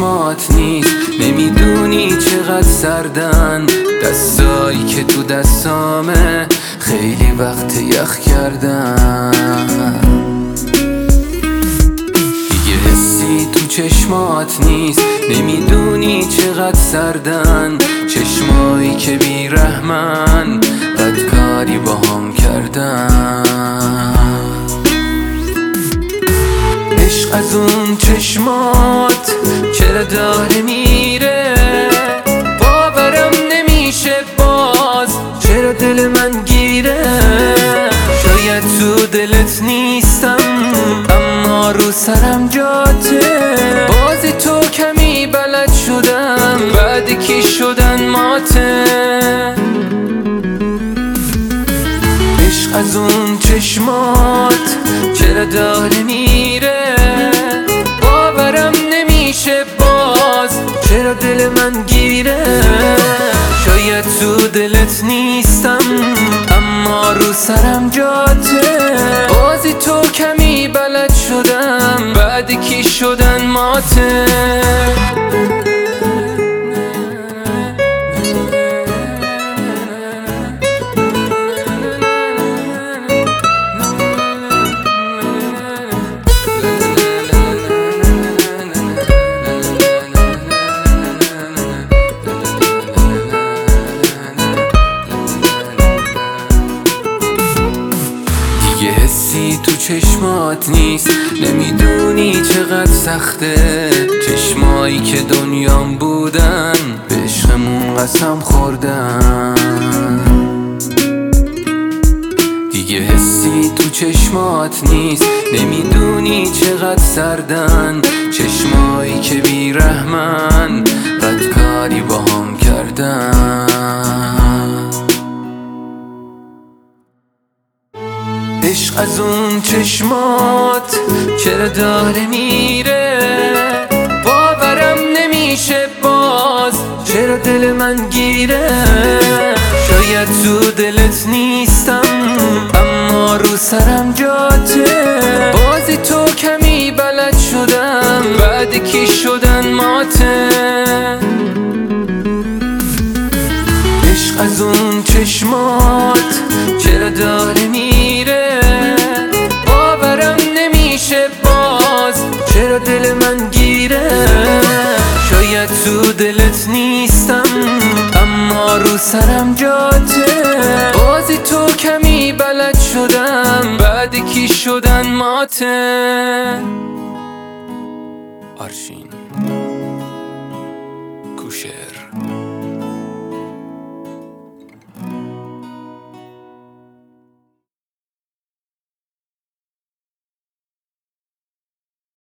چشمات نیست، نمیدونی چقدر سردن دستایی که تو دستامه، خیلی وقت یخ کردن. دیگه حسی تو چشمات نیست، نمیدونی چقدر سردن چشمایی که بیرحمن بدکاری با هم کردن. عشق از اون چشمات چرا داره میره، باورم نمیشه باز چرا دل من گیره. شاید تو دلت نیستم اما رو سرم جاته، بازی تو کمی بلد شدم بعد کی شدن ماته. عشق از اون چشمات چرا داره میره، باورم نمیشه باز چرا دل من گیره. شاید تو دلت نیستم اما رو سرم جاته، بازی تو کمی بلد شدم بعد کی شدن ماته. یه حسی تو چشمات نیست، نمیدونی چقدر سخته. چشمایی که دنیام بودن به عشقمون قسم خوردن. دیگه حسی تو چشمات نیست، نمیدونی چقدر سردن چشمایی که بیرحمن بدکاری با هم کردن. عشق از اون چشمات چرا داره میره، باورم نمیشه باز چرا دل من گیره. شاید تو دلت نیستم اما رو سرم جاته، بازی تو کمی بلد شدم بعد کی شدن ماته. عشق از اون چشمات چرا داره میره، باورم نمیشه باز چرا دل من گیره. شاید تو دلت نیستم اما رو سرم جاته، بازی تو کمی بلد شدم بعد کی شدن ماته. آرشین کوشر